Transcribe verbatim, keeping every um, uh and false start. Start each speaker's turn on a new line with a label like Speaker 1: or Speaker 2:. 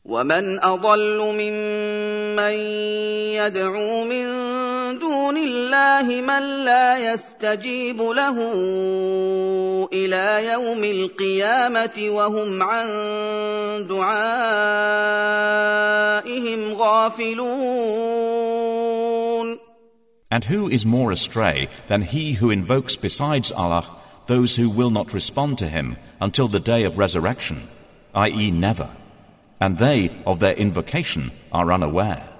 Speaker 1: ومن أضل ممن يدعو من دون الله من لا يستجيب له إلى يوم القيامة وهم عن دعائهم غافلون.
Speaker 2: And who is more astray than he who invokes besides Allah those who will not respond to him until the day of resurrection, that is never, and they of their invocation are unaware.